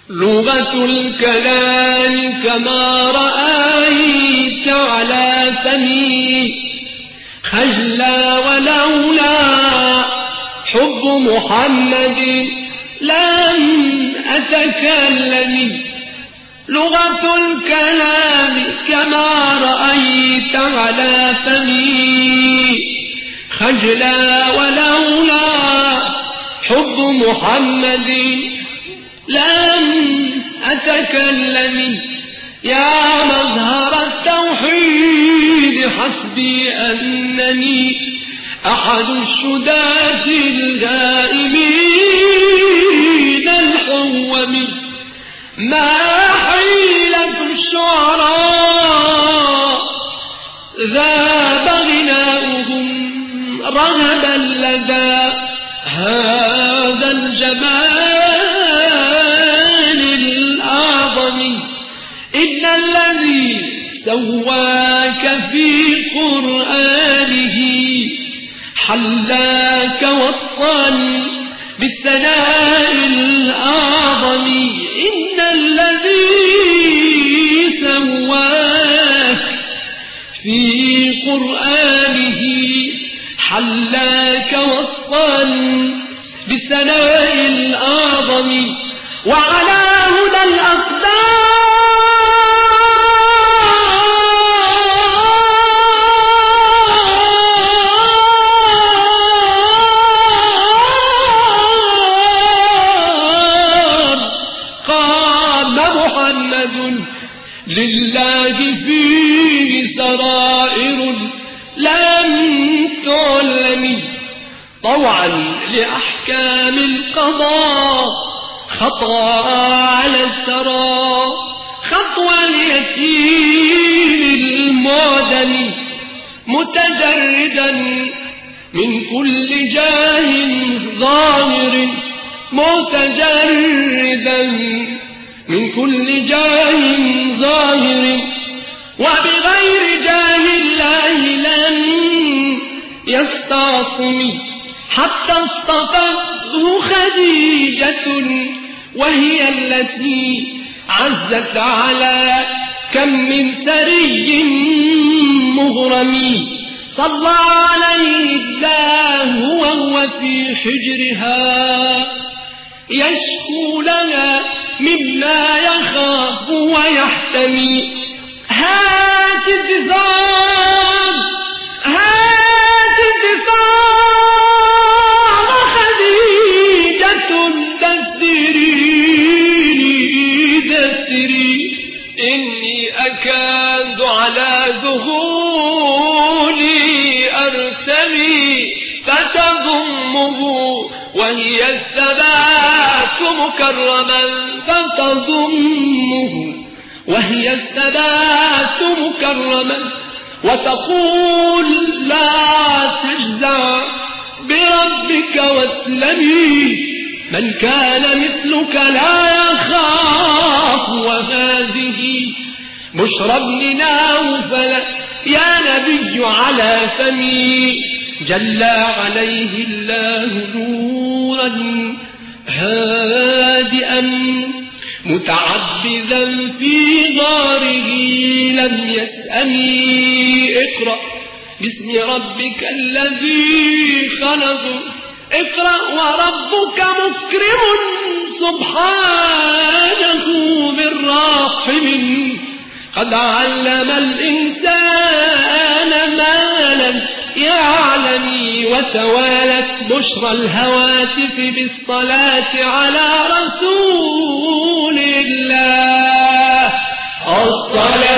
لغة الكلام كما رأيت على فمي خجلا ولولا حب محمد لم أتكلم. لغة الكلام كما رأيت على فمي خجلا ولولا حب محمد لم أتكلم. يا مظهر التوحيد حسبي أنني أحد الشداة الغائبين الحوم. ما حيلة الشعراء ذاب غناؤهم رهبا لدى هذا الجمال الأعظم. إن الذي سواك في قرآنه حلاك وصفا بالثناء الأعظم. إن الذي سواك في قرآنه حلاك وصفا بالثناء الأعظم. وعلى هدى الأقدار لله فيه سرائر لم تعلم. طوعا لأحكام القضاء خطى على الثرى خطوى اليتيم المعدم. متجردا من كل جاه ظاهر متجردا من كل جاه ظاهر وبغير جاه الله لم يستعصم. حتى اصطفته خديجة وهي التي عزت على كم من سري مغرم. صلى عليه الله وهو في حجرها يشكو لنا مما يخاف ويحتمي. هات الدثار هات الدثار خديجة دثريني دثري. إني أكاد على ذهولي أرتمي فتضمه وهي الثبات مكرما فتضمه وهي الثبات مكرما. وتقول لا تجزع بربك واسلمي. من كان مثلك لا يخاف. وهذه بشرى ابن نوفل يا نبي على فمي جل عليه الله نورا هادئا متعبدا في غاره لم يسأني. اقرأ باسم ربك الذي خلق. اقرأ وربك مكرم سبحانه من راحم قد علم الإنسان ما لم يعلم. وتوالت بشرى الهواتف بالصلاة على رسول الله. الصلاة